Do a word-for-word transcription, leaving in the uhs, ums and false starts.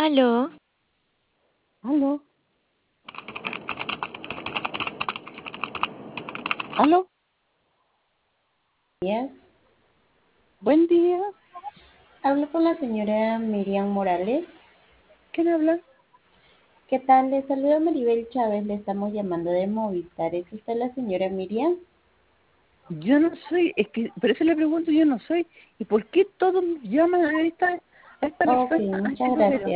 Aló, Aló, aló, Días. buen día. Hablo con la señora Miriam Morales. ¿Quién habla? ¿Qué tal? Le saluda Maribel Chávez. Le estamos llamando de Movistar. ¿Es usted la señora Miriam? Yo no soy, es que, por eso le pregunto, yo no soy. ¿Y por qué todos llaman a esta, a esta Ok, persona, a muchas este número? gracias.